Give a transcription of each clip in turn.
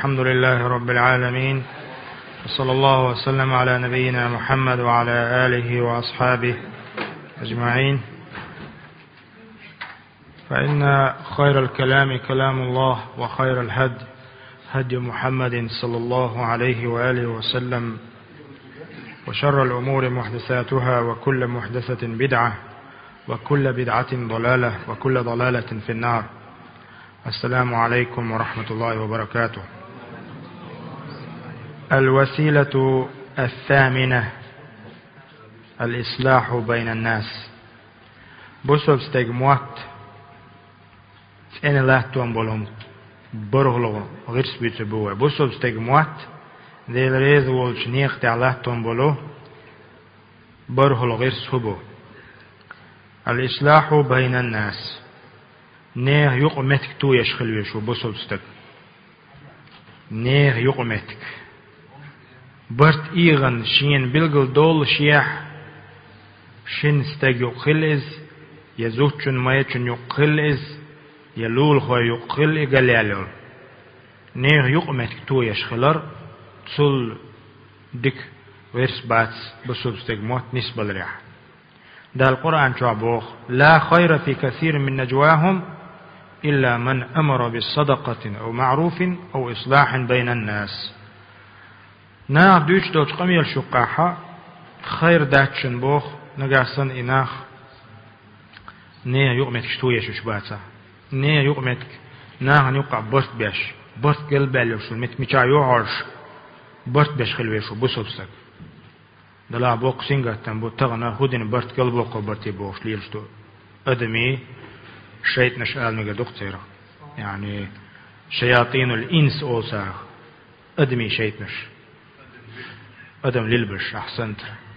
الحمد لله رب العالمين، وصلى الله وسلم على نبينا محمد وعلى آله وأصحابه أجمعين. فإن خير الكلام كلام الله، وخير الهدي هدي محمد صلى الله عليه وآله وسلم، وشر الأمور محدثاتها، وكل محدثة بدعة، وكل بدعة ضلالة، وكل ضلالة في النار. السلام عليكم ورحمة الله وبركاته. الوسيلة الثامنة الإصلاح بين الناس. بسوب استجموات أنا لا تنبلهم برهلو غير سبيتبوه. بسوب استجموات ذي الريز والجنيق تعالى تنبلو برهلو غير سبوه. الإصلاح بين الناس نيه يقمتك تو يشخل ويشو بسوب استج نيه يقمتك برت إيغن شين بلغل دول شيح شين استج يقلز يزوجن ما يجن يقلز يلول خو يقل إقلالول نيه يقمتك تو يشخلر تسل ديك ويرس باتس بسوب استج موت نسبة لريح. ده القرآن شعبوخ لا خير في كثير من نجواهم إلا من أمر بالصدقة أو معروف أو إصلاح بين الناس. نا دوش دوش قميل شقاحة خير داتشن بوخ نقاسن إناخ نيا يقمتك شتوية شباتا نيا يقمتك ناها نيقع برت بيش برت قلب عليوشو متمشا يوعرش برت بيش خلويشو بسوبسك دلا بوق سينغا تنبو تغنى هودين برت قلبوك وبرتي بوش ليلشتو أدمي شيط نشأل ميقا دكتيرا يعني شياطين الإنس أوساخ أدمي شيطنش أدم للبش أحسنت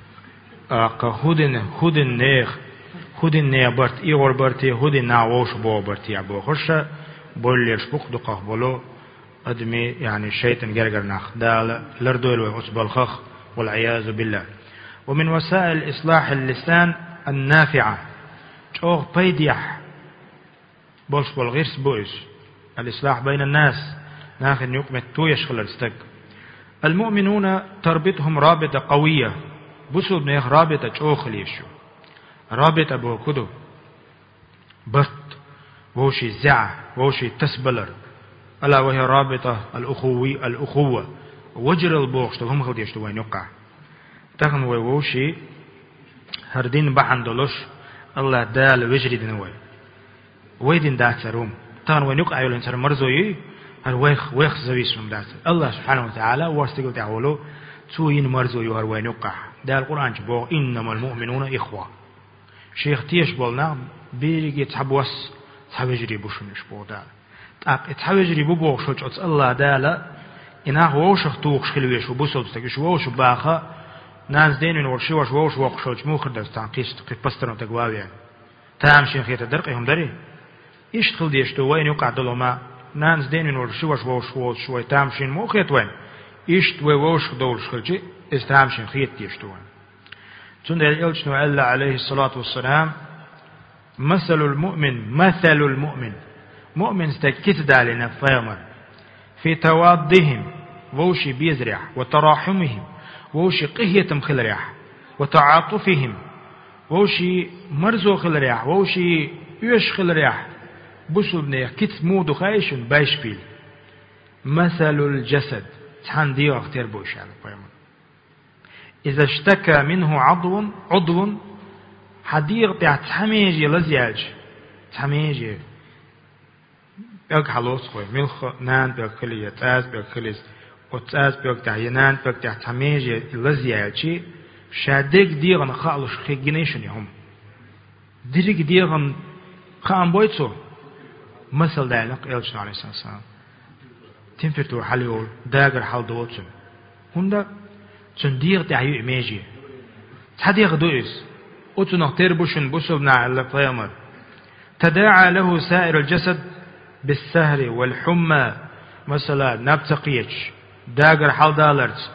هودين نيخ هودين نيا برت إيغور برتي هودين ناووش بو برتي عبو خرشة بوليش بوك دقاق بولو أدمي يعني الشيطان جرجر ناخ دال لردول وأصبال خخ والعياذ بالله. ومن وسائل إصلاح اللسان النافعة شوغ بيديح بولش بالغيرس بويس الإصلاح بين الناس ناخن يقمت تو يشغل الستك. المؤمنون تربطهم رابطة قوية بسو بنيخ رابطة شوخ ليشو رابطة بو كدو برت ووشي زع ووشي تسبلر ألا وهي رابطة الأخوة وجر البوغش هم خد يشتو وين يقع تخن ووشي هردين بحن دولش الله دال وجري دنوي ويدين داتروم تخن وين يقع يولن سر مرزوي هر ويخ زويس من دات الله سبحانه وتعالى ورستيقو تعولو توين مرزوي هر وين يقع ده القرآن جبوه إنما المؤمنون إخوة شيخ تيش بولنا بيجي تحبوس تحوجري بوشنش بو دال تحوجري بو شوش الله دال إنه ووشخ توخ خلويش وبوسل تكش ووش باخا ناس دين ورشي ووش وقشوش موخر دستان قيست قيسترن تقواوي تامشين خيط درقهم دري إيش تخل ديشتو وين يقع دلوما ناس دين ورشي ووش تامشين موخيت وين إيش ووش دولش خلجي استامشين خيط ديشتو وين تند الإلجن وعلا عليه الصلاة والسلام مثل المؤمن مؤمن استكت دالنا فيمر في توادهم ووشي بيزرع وتراحمهم ووشي قهيتم خلريح وتعاطفهم ووشي مرزو خلريح ووشي يوش خلريح بسو بنيح كت مودو خايشن بايش بيل مثل الجسد تحان ديو اختير بوش على فيمر إذا اشتكى منه عضو حديق تاع تحميجي لزياج تحميجي بيق حلوس خوي ملخ نان بيق خلي يتاز بيق خلي وتاز بيق تاع ينان بيق تاع تحميجي لزياجي شادق ديغن خالص خيجنيشن يهم ديرك ديغن خام بويتسو مثل دالق إلشن عليه السلام تنفتو حليول داقر حال دوتسن هندا تندير تعيو إيماجي تحديق دوئس أتنق تربوشن بسبنا إلا فيامر تداعى له سائر الجسد بالسهر والحمى مثلا نبتقيتش داقر حال دالرت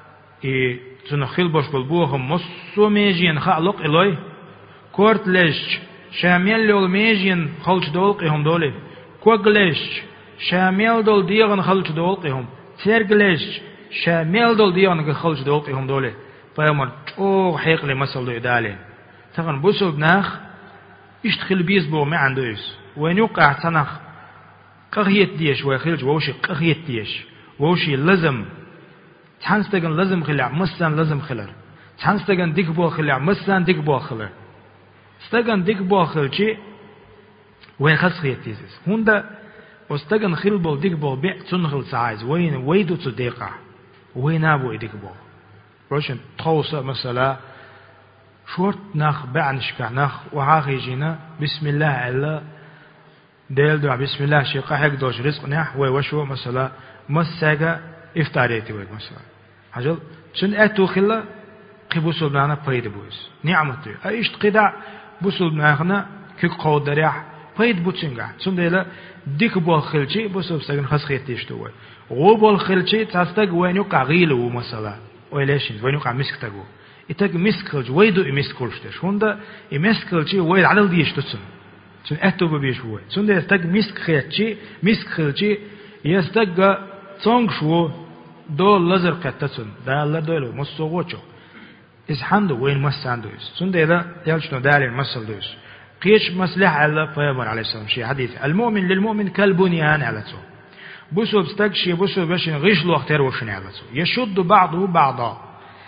تنخيل بوش بالبوهم مصو ميجين خالق إلوي كورت ليش شامل لول ميجين خلش دولقهم دولي كوغ ليش شامل دول ديغن خلش دولقهم ترجلش شامل دول ديان خلج دوقهم دولة فيمر أو حيق لي مسل دو دالين تغن بوسو بناخ يشتخل بيز بو ما عندوش وين يوقع تنخ قهيت ديش ويخلج ووشي قهيت ديش ووشي لازم تحنستغن لازم خلع مسان لازم خلر تحنستغن ديك بو خلع مسان ديك بو خلر استغن ديك بو خلشي ويخس خيت ديز هوندا واستغن خيل بو ديك بو بيع تنخل سايز وين ويدو تصديقه وين ابو ديك بو روشن توصى مثلا شورت نخ بعنشك نخ وعاخي جينا بسم الله الله ديل دعا بسم الله شيقا حق دوش رزق نح وشو مثلا مساقا افتاريتي ويك مثلا حجل شن اتو خلا قبوسو بنانا بايد بويس نعمتي ايشت قدع بوسو بنانا كيك قود دريح بايد بوتشنگا شن ديلا ديك بول خلشي بوسو بساقن خس خيتيشتو وي غوبول خلشي تاستاق وينو قاغيلو مثلا ويلاشين وينو قا مسك تاقو إتاق مسكلج ويدو إمسكلجتش هوندا إمسكلجي ويد عدل ديش تسن شن أتو ببيش ويد شن ده يستاق مسكلجي يستاق تونغ شو دول لزر قتتسن دا الله دولو مصوغوچو إز حندو وين مسان دويس شن ده يلشنو دالي المسل دويس قيش مسلح على فيامر عليه السلام شي حديث المؤمن للمؤمن كالبنيان على تو بوسو بستكشي بوسو باشن غيشلو اختار وشن على تو يشد بعضه بعضا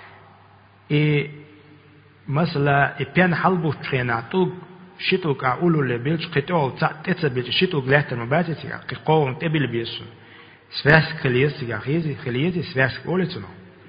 مثلا بين حلبو تخيناتو شتو كاولو لبيلش قطعو تتسبيل شتو غلاتر مباتي قوم تبيل بيسو سواس خليسي خليسي سواس اولتنو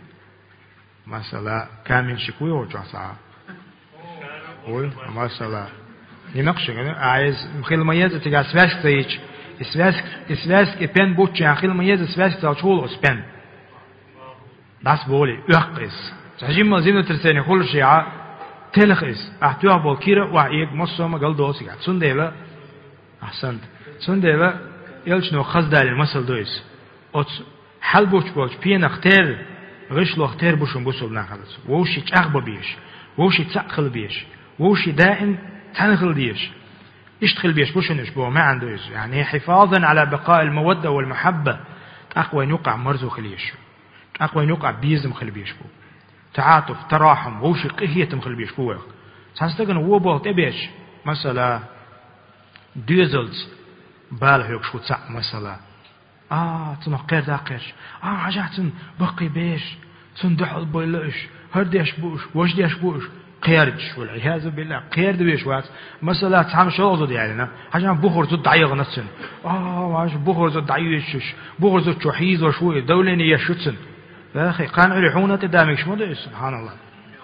مثلا كامل شكوي وجاسا وي مثلا ينقش عايز مخيل ميز تيجا سواس تيج سواس بين بوتش خيل ميز سواس تاچول اسبن das بولي اقس سجيم مزينة ترسيني كل شيء تلخيص احتوى بالكيرة وعيك مصومة قل دوسي قاعد سنديلا أحسنت سنديلا يلشنو خزدال المسل دويس أتس حل بوش بينا اختار غشلو اختار بوشن بوسو بناخلص ووشي تأخبا بيش ووشي تأخل بيش ووشي دائم تنخل بيش اشتخل بيش بوشنش بو ما عندوش يعني حفاظا على بقاء المودة والمحبة أقوى نوقع مرزو خليش أقوى نوقع بيزم خل بيش بو تعاطف تراحم وش قهية مخل بيش بوه سانستغن هو بو تبيش مثلا ديزلز باله يوك شو تسع مثلا تنو قير داقيش عجعتن بقي بيش تندحل بيلش هرديش بوش وجديش بوش قيرج والعياذ بالله قير دبيش وات مثلا تعام شوزو دي علينا حاجه بخور زود دعيغ نسن واش بخور زود دعيش بخور زود تشحيز وشوي دولني يشتسن يا أخي قان عرحونة تدامك شو ده سبحان الله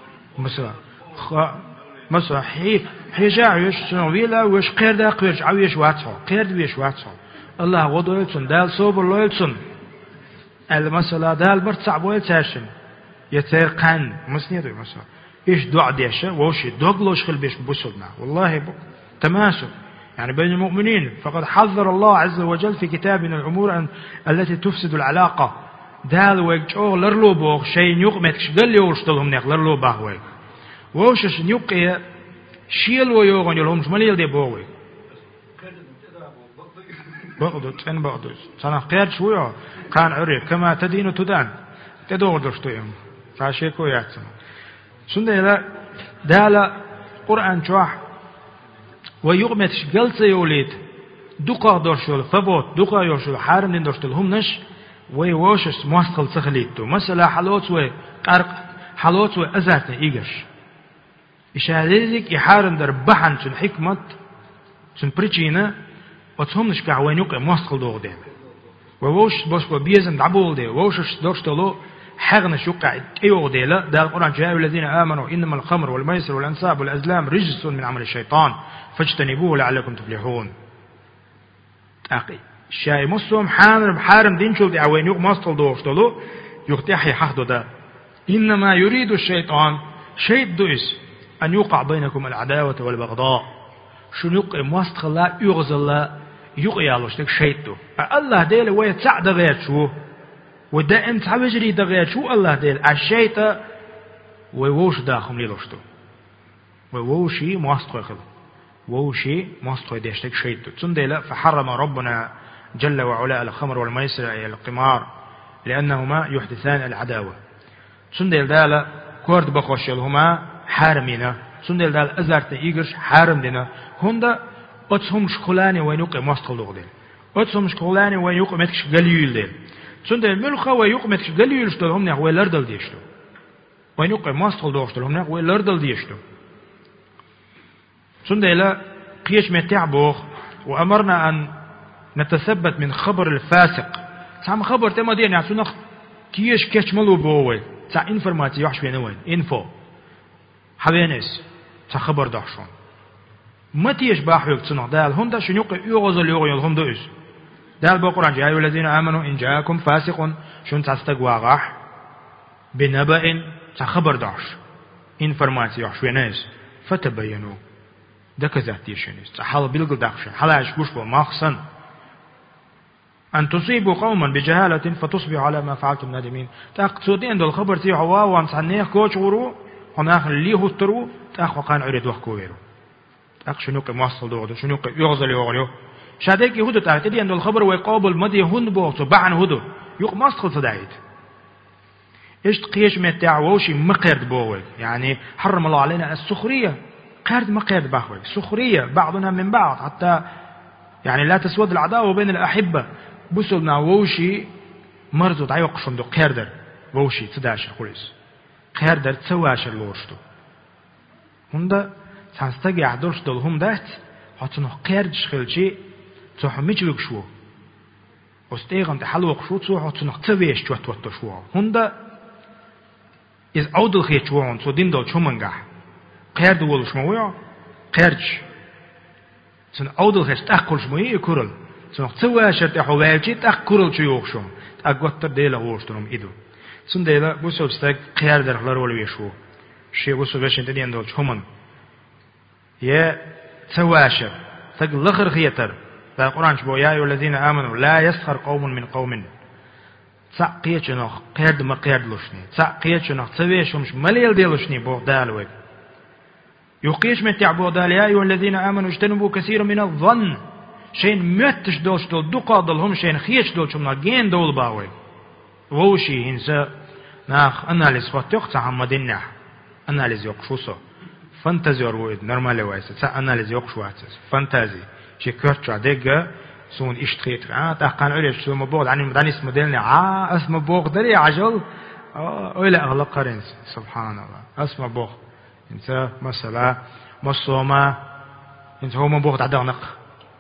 مثلا حيجاعيش سنويلا وش قير دا قيرش عويش واتسو قير دويش واتسو الله غدو يلسن دال صوب الله يلسن المسألة دال برتسع بو يلتاشن يتير قان مسنيدو مثلا إيش دعا ديشة ووشي دوغلوش خل بيش بوسلنا والله تماسك يعني بين المؤمنين فقد حذر الله عز وجل في كتابنا الأمور التي تفسد العلاقة دال ويجو لرلو بوغ شيء نيوقمتش قال لي ورشتلهم نيق لرلو باهوي ووشش نيوقيا شيل ويوغن يلهم شماليل دي بوغوي بغضو تفن بغضو سنة قياد شوية كان عريب كما تدين تدان تدور درشتوهم فاشيكو ياتسنا سنة دالا قرآن شواح ويوغمتش قلت يوليد دوقا درشول فبوت دوقا يوشول حارم دين درشتلهم نش ويوشش مواسقل سخليتو مثلا حلوت وقرق حلوت وأزاتنا إيجش إشاريزك يحارم در بحن سن حكمة سن بريتشينا وتهم نشكع وينوك مواسقل دوغ دين ووش بوش وبيزن دعبول دي ووشش درشتلو حغنا شقع ايوغ دي لا دا القرآن جاء الذين آمنوا إنما الخمر والميسر والأنساب والأزلام رجس من عمل الشيطان فاجتنبوه لعلكم تفلحون أقي الشاي مسلم حارم دين شو دي عوين يوق ماستل دوشتلو يقتحي حهدو دا إنما يريد الشيطان شيء دويس أن يوقع بينكم العداوة والبغضاء شو يوقع ماستل لا يغزل لا يوقع يالوشتك شيء دو الله ديل ويتسع دغير شو ودا انت عبجري دغير شو الله ديل الشيطة ويوش داخم ليلوشتو ويوشي ماستل خل ووشي ماستل ديشتك شيء دو تنديلا فحرم ربنا جل وعلا الخمر والميسر أي القمار لأنهما يحدثان العداوة. سندل دالا كورد بقوشلهما حارمينا سندل دال أزارت إيجرش حارم دينا هندا أتهم شخلاني وينوق مستقل ديل أتهم شخلاني وينوق متكش قليل ديل سندل ملخا وينوق متكش قليل شتل هم نحو لردل ديشتو وينوق مستقل دوشتل هم نحو لردل ديشتو سندل قيش متعبوخ وأمرنا أن نتثبت من خبر الفاسق سام خبر تما دين يعني سنخ كيش كشملو بوي تا انفورماتي وحش بينوين انفو حوينس تا خبر داشون ما تيش باحوك تنخ دال هم دا شنوق يغزل يغيل هم دوش دال بقرآن جاء الذين آمنوا إن جاءكم فاسق شن تستقواغح بنبأ تا خبر داش انفورماتي وحش بينس فتبينوا دك ذاتي شنيس تا حال بلغل داخش حلاش بوش بو مخصن أن تصيبوا قوما بجهالة فتصبحوا على ما فعلتم نادمين تأقصدين دول خبر تي حوا وامسعنيه كوش غرو هناك اللي هو ترو تأخو قان عريد وحكو ويرو تأخ شنوك موصل دوغدو شنوك يغزل يغليو شاديك يهودو تعتدي أن دول خبر ويقابل مدي هند بوغتو بعن هدو يق مصخل صدايد إيش تقيش متعوشي مقرد بوغي يعني حرم الله علينا السخرية قرد مقرد باخوي سخرية بعضنا من بعض حتى يعني لا تسود العداوة بين الأحبة بسولنا ووشي مرزو تعيق شندو قردر ووشي تداشر قريس قردر تسواشر لورشتو هندا سانستاقي عدورش دول هم دات حتنو قرد شخلشي تحميج وكشو واستيغن تحلوق شو تسو حتنو تسويش توتو شو هندا إذ أودل خيشوان سو دين دول شمنغا قرد ولش مويا قردش سن أودل خيش تأكل شموي يكورل سن تسواشر تحوالشي تأكل شو يوخشو تأقوتر ديلا غورشتنم إدو سن ديلا بوسو بستاق قردر خلرول ويشو شي بوسو بشين تدين دول شمن يا تسواشر تق لخر خيتر القرآن شبو يا أيها الذين آمنوا لا يسخر قوم من قوم تسقيت نخ قرد ما قرد لشني تسقيت نخ تسويش مش مليل ديلشني بوغ دالوي يقيش من تعبو دال يا أيها الذين آمنوا اجتنبوا كثير من الظن شين متش دوش دول دقا دولهم شين خيش دول شمنا جين دول باوي ووشي هنسا ناخ أناليز فتوق تعمدين نح أناليز يقشوصو فانتازي ورويد نرمالي وايسا تا أناليز يقشو هاتس فانتازي شي كرتشا ديگا سون اشتخيت تاقان عريش سو مبوغد عني مدانيس مدلني اسم بوغ دري عجل اويلا اغلق قرنس سبحان الله اسم بوغ انت مثلا مصوما انت هو مبوغد عدغنق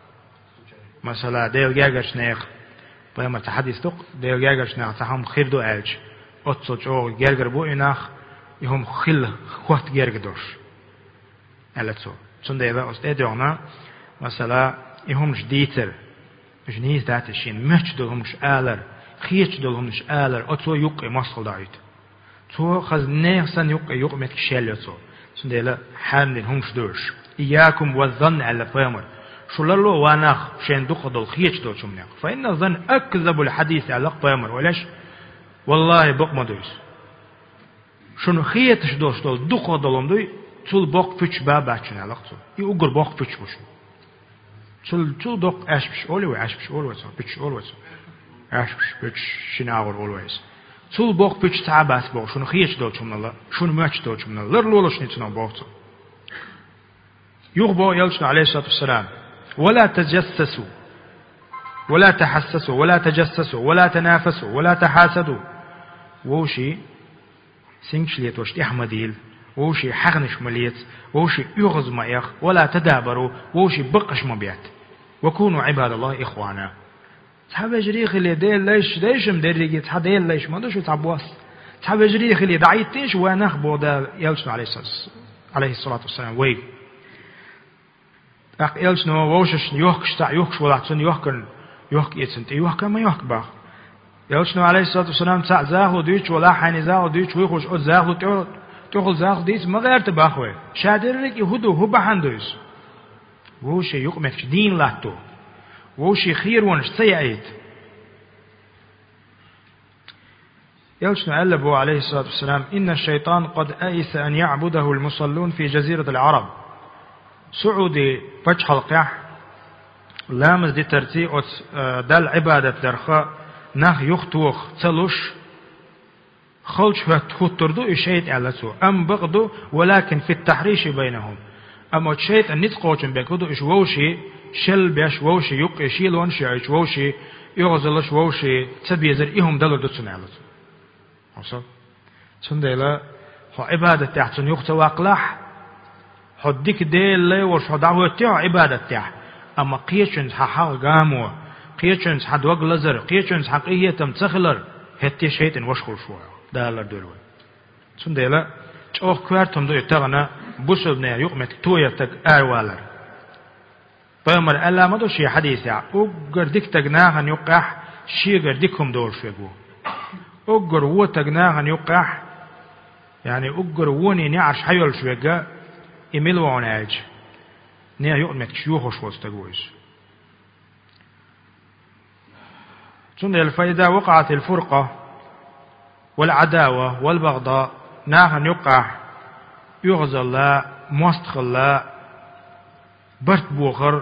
مثلا ديل جاگش نيخ بيما تحديث تق ديل جاگش نيخ تهم خير دو الج اتسو جو جاگر بو اناخ يهم خل خوات جاگدوش الاتسو چون ديلا استديونا مثلا يهم جديتر جنيز دات الشين مش دولهمش آلر خيش دولهمش آلر أتو يقع مصل دايت تو خز نيخسن يقع متك شيل تو سندلا حامل همش دوش إياكم والظن على فامر شو للو واناخ شين دق دول خيش دول شمناخ فإن الظن أكذب الحديث على فامر ولاش والله بق ما دوس شنو خيتش دوش دول دق دولهم دوي تول بق فيش باباتشن على قصو يوقر بق فيش بوش تول دوق أشبش always أشبش شناور always تول بوق بيش تعباس بوق شنو خيش دوت من الله شنو ماتش دوت من الله لرلولش نتنا بوقته يغبو يلشنا عليه الصلاة والسلام ولا تجسسوا ولا تحسسوا ولا تجسسوا ولا تنافسوا ولا تحاسدوا ووشي سينكشليت وشتي أحمديل ووشي حغنش مليت ووشي يغز مايخ ولا تدابروا ووشي بقش مبيات وكونوا عباد الله إخوانا تحب جريخ اللي ديل ليش مدرجي تحب ديل ليش ما دوش تعبواس تحب جريخ اللي دعيتينش وانخ بودا يلشن عليه الصلاة والسلام وي أق يلشن ووشش يوكش تاع يوكش ولا تسن يوكن يوك يتسنت يوك ما يوك با يلشن عليه الصلاة والسلام تاع زاهو ديش ولا حين زاهو ديش ويخش زاهو تقول زاهو ديش ما غير تباخوي شادرك يهودو هو بحندوس ووشي يقمك دين لاتو ووشي خير ونش سيئيت يلشن علبه عليه الصلاة والسلام إن الشيطان قد أيس أن يعبده المصلون في جزيرة العرب سعودي فتح القيح لامز دي ترتي دل عبادة درخاء نخ يختوخ تلوش خلش هتخطردو الشيء على سو أم بغدو ولكن في التحريش بينهم أما الشيء أن نتقوشن بكدو إيش ووشي شل بيش ووشي يق إشيل ونشي إيش ووشي يغزلش ووشي تبيزر إيهم دلو دتسن على سو أصلا سندلا هو عبادة تحسن يخت واقلح حديك ديل لي وش دعوة تاع عبادة تاع أما قيشنز حق قامو قيشنز حد وق لزر قيشنز حقيقية تمتخلر هتي شيء وشخل شوية دالر دولوي سندلا أخ كوارتم دو يتغنى بوسبنا يقمت تويتك أروالر بيمر ألا ما دو شي حديث يا أقر ديك تغناهن يقح شي غر ديكم دور شيقو أقر و تغناهن يقح يعني أقر وني نعش حيول شويقا إميلو عناج نيا يقمت شيوخ شوستقويس سندلا فإذا وقعت الفرقة والعداوة والبغضاء ناهن يقع يغزى الله مستخل الله برت بوخر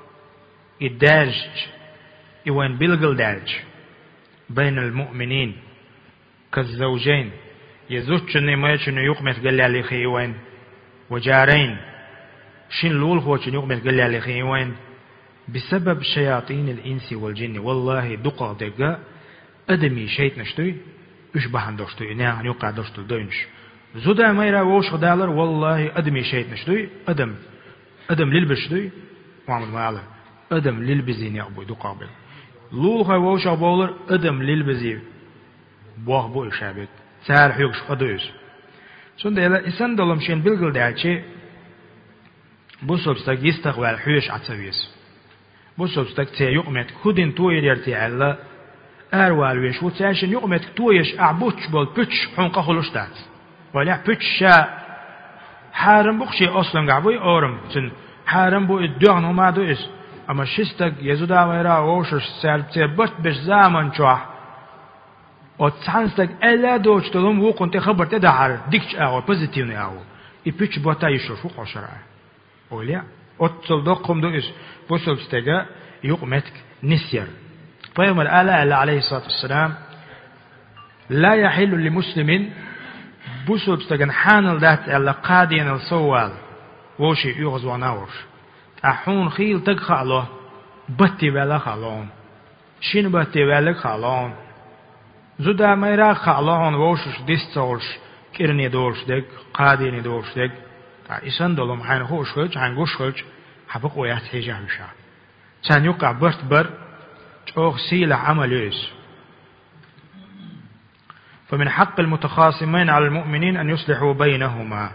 الداج يوين بلغل داج بين المؤمنين كالزوجين يزوجني ما يشنو يقمت قال لي خي وين وجارين شين لول هو شنو يقمت قال لي خي وين بسبب شياطين الإنس والجن والله دقا دقا أدمي شيء نشتوي يشبه دوشتوي ناهن يقع دوشتو دوينش زودا ما يرى وش خدالر والله أدمي شيء نشتوي أدم للبشتوي وعمل ما على أدم للبزين يا أبو دقابل لوخا وش أبولر أدم للبزين بوه بو إشابت سار حيوكش قدوش سند إلا إسان دولم شين بلغل دعشي بوسوبستك يستقبل حيوش عتسويس بوسوبستك تيقمت كودين توير يرتي على أروالويش وتعشن يقمت تويش أعبوش بول بتش حنقه خلوشتات ولا بتش شا حارم بخشي أصلا قعبوي أورم تن حارم بو الدعن وما دوئس أما شستك يزودا ويرا ووشش سالبت بش زامن شوح وتسانستك ألا دوش تلوم وقن تخبر تدعر ديكش أغو بوزيتيوني أغو بتش بوتا يشوف وقع شرعه أوليا أتصل دقم دوئس بوسوبستك يقمتك نسير فيوم الآلة عليه الصلاة والسلام لا يحل لمسلم بوسوب استغن حانل ذات على قادين الصوال وشي يغزو ناوش أحون خيل تقخالو بطي بلا خالون شين بطي بلا خالون زودا ميرا خالون وشش ديستولش كيرني دولش دك قاديني دولش دك إسان دولم حين خوش خلج حين قوش خلج حبق ويات هيجا بشا كان يقع برت بر أو سيلة عمليس فمن حق المتخاصمين على المؤمنين أن يصلحوا بينهما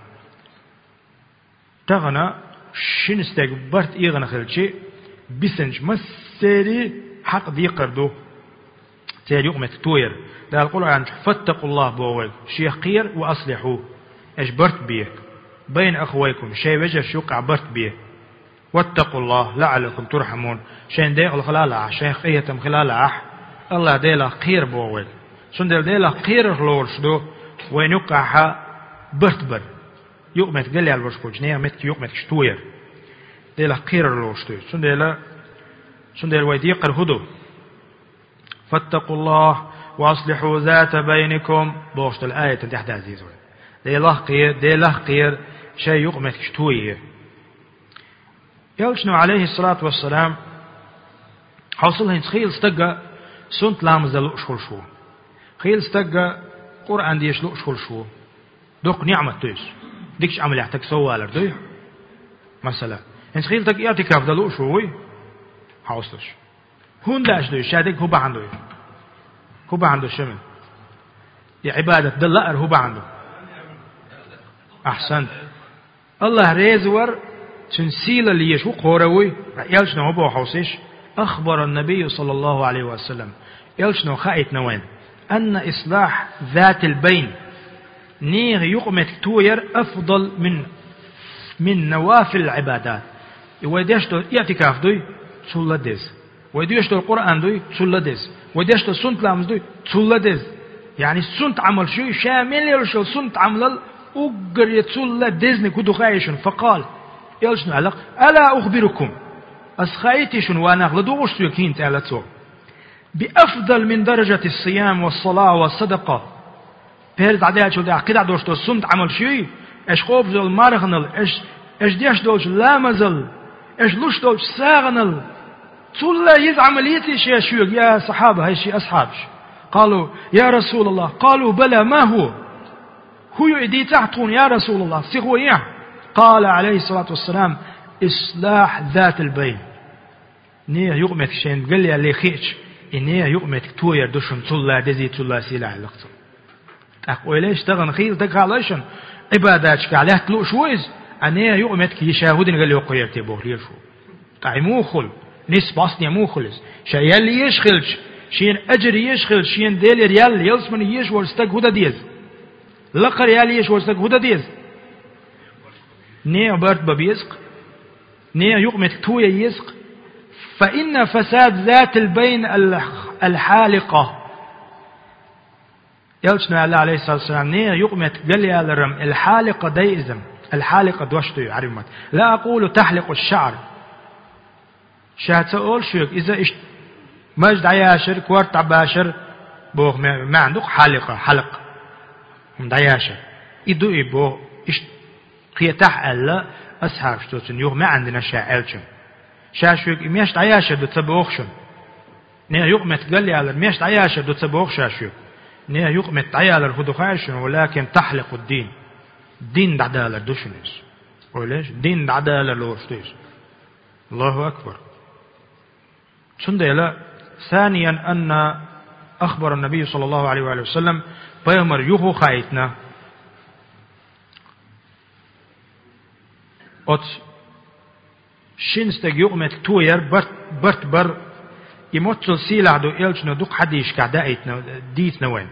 تغنى شنستك برت إيغن خلشي بسنج مسيري حق دي قردو تيري يقمت توير ده القرآن فاتقوا الله بووي شيخ قير وأصلحوا إيش برت بيه بين أخويكم شيء وجه شوق عبرت بيه واتقوا الله لعلكم ترحمون شين ديغل خلالة شيخ إيتم خلالة الله ديلا قير بووي سندل ديلا قير خلورش دو وين يقعها برت بر يقمت قلي على الوشكوش نيا متك يقمت كشتوير ديلا قير خلورش دو سندل ويديق الهدو فاتقوا الله واصلحوا ذات بينكم بوشت الآية تحت عزيز ديلا قير شيء يقمت كشتوير يلشنو عليه الصلاة والسلام حوصلها خيل استقى سنت لامز لؤشخل شو خيل استقى قرآن ديش لؤشخل شو دوق نعمة تويس ديكش عمل يحتك سوالر دوي مثلا انت خيل تك اعتكاف ده لؤشوي حوصلش هون داش دوي شادك هو عنده شمن يا عبادة دلقر هو عنده أحسنت الله ريزور تنسيل اللي يشو قوروي يلشنو هو حوصيش أخبر النبي صلى الله عليه وسلم يلشنو خائت نوين أن إصلاح ذات البين نيغ يقمت توير أفضل من نوافل العبادات ويديشتو اعتكاف دوي تسولدز ويديشتو القرآن دوي تسولدز ويديشتو سنت لامز دوي تسولدز يعني سنت عمل شو شامل يلشو سنت عمل أقر يتسولدزني كدو خايشن فقال يلشنو علق ألا أخبركم أسخايتشن وانا غلدوش يكين تعالتو بأفضل من درجة الصيام والصلاة والصدقة. بيرد عدال شو ده عقيدة دوشتو سمت عمل شيء إيش خوف دول مارغنل إيش ديش دولش لامزل إيش لوش دولش ساغنل تلا يز عمليتي شيء شو يا صحابة هاي شيء أصحابش قالوا يا رسول الله قالوا بلى ما هو يدي تعطون يا رسول الله سيغو إيه قال عليه الصلاة والسلام إصلاح ذات البين نيه يقمت شين قال لي اللي خيش إنيه يقمت توير دوشن تلا دزي تلا سيلا لقطه أقول ليش تغن خير تقاليشن عباداتك عليه تلو شويز أنيه يقمت كي يشاهدين قال لي وقير تبوه ليش تعي موخل نسباسني موخلز شيء اللي يشخلش شين أجر يشخل شين ديل ريال يلسمن يش ورستق هدا ديز لقر ريال يش ورستق هدا ديز نيه برد ببيزق نيه يقمت تويا يزق فإن فساد ذات البين الحالقة يلشنا الله عليه الصلاة والسلام نيه يقمت قال يا الرم الحالقة دايزم الحالقة دوشتو يعرفت لا أقول تحلق الشعر شهد سأقول شيك إذا مجد عياشر كورت عباشر بوغ ما عندك حلق دعياشر إدو إبو قيتح ألا أصحاب شتوتن يوغ ما عندنا شاعلشن شاشوك ميشت عياشر دو تبوغشن نيه يقمت قال يا ميشت عياشر دو تبوغ شاشوك نيه يقمت عيال الهدوخاشن ولكن تحلق الدين دين دعدالة دوشنس وليش دين دعدالة لورشتيس الله أكبر سندلا ثانيا أن أخبر النبي صلى الله عليه وآله وسلم بيمر يخو خايتنا أت شينستك يقمت توير برت بر يموتل سيلا دو إلجنا دوك حديش كعدائتنا ديتنا وين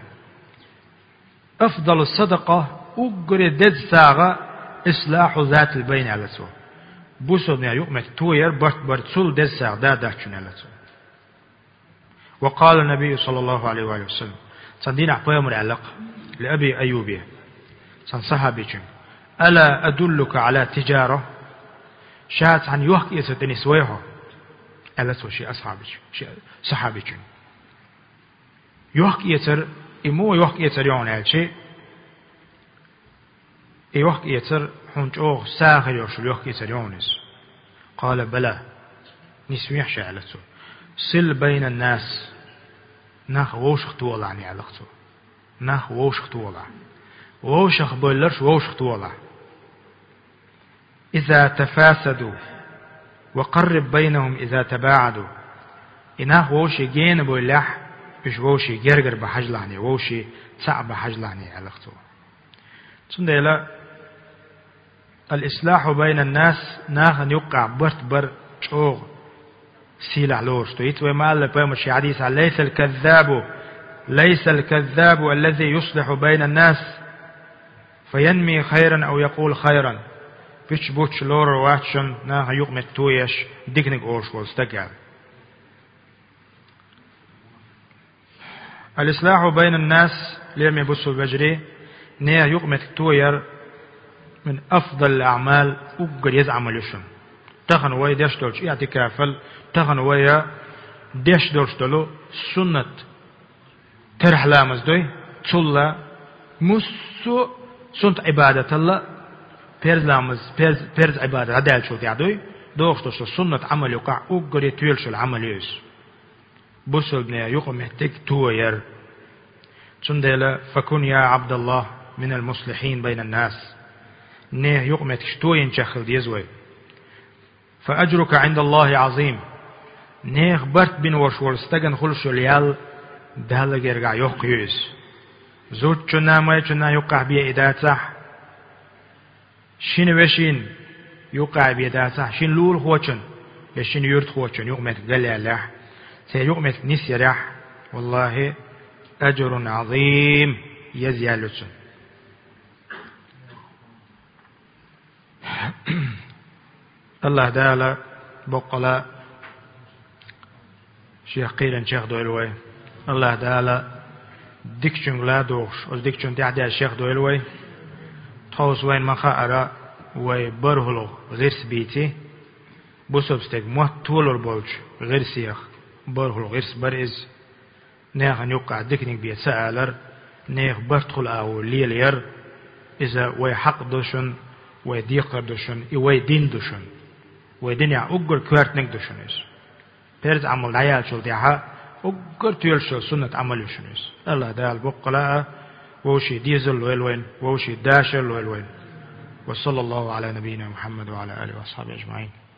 أفضل الصدقة أجر دد ساغة إصلاح ذات البين على سو بوسودنا يقمت توير برت سول دد ساغ داشون على سو وقال النبي صلى الله عليه وآله وسلم صندينا عطيامر علق لأبي أيوبي صنصحابيكم ألا أدلك على تجارة شات عن يوحك يستني سويها ألا سو شيء أصحابيكم شيء صحابيكم يوحك يتر إمو يوحك يتر يون هالشيء يوحك يتر حنج أوغ ساخر يوشل يوحك يتر يونس قال بلى نسميح شيء على سو سل بين الناس ناخ ووشخ طوال عني علاقته ناخ ووشخ طوال ووشخ بولرش ووشخ طوال إذا تفاسدوا وقرب بينهم إذا تباعدوا إناخ ووشي جين بولح إش ووشي جرجر بحجلاني ووشي صعب بحجلاني علاقته سندلا الإصلاح بين الناس ناخ يقع برت بر شوغ سيل علوش تويت وما الله بيوم الحديث ليس الكذاب الذي يصلح بين الناس فينمي خيرا أو يقول خيرا فيش بوتش لور واتشن ناها يقمت تويش ديكنك أوش والستقال الإصلاح بين الناس ليرم يبصوا بجري ناها يقمت توير من أفضل الأعمال أقر يزعم لشن تخن ويا ديش دولش اعتكافل تخن ويا ديش دولش دولو سنة ترح لامز دوي تلا مسو سنة عبادة الله بيرز لامز بيرز عبادة عدال شو تعدوي دوش دوش سنة عمل يقع أقر يتويلش العمل يس بسل بنيا يقوم محتاج توير تندلا فكن يا عبد الله من المصلحين بين الناس نيه يقوم تشتوين شخل ديزوي فأجرك عند الله عظيم نيخ برت بين ورشور استغن خلش ليال دهل يرجع يوقيس زوج چنا ما چنا يوقع بي اداتح شين وشين يوقع بي اداتح شين لول خوچن يشين يرت خوچن يقمت قال سيقمت نسيرح والله أجر عظيم يزيالوچن الله دالا بقلا شيخ قيلا شيخ دويلوي الله دالا ديكشن لا دوش أو ديكشن تعدي الشيخ دويلوي تخوص وين مخاء وبرهلو غير سبيتي بوسوبستك موت طول البولج غير سيخ برهلو غير برئز نيخ نيوقع دكنيك بيتسألر نيخ برتخل أو ليلير إذا ويحق دوشن ويديقر دوشن ويدين دوشن ويدين يع أقر كوارتنك دوشن إس بيرز عمل عيال شو ديها أقر تيل شو سنة عمل يشن إس الله دال بقلاء ووشي ديزل ويلوين ووشي داشل ويلوين وصلى الله على نبينا محمد وعلى آله وأصحابه أجمعين.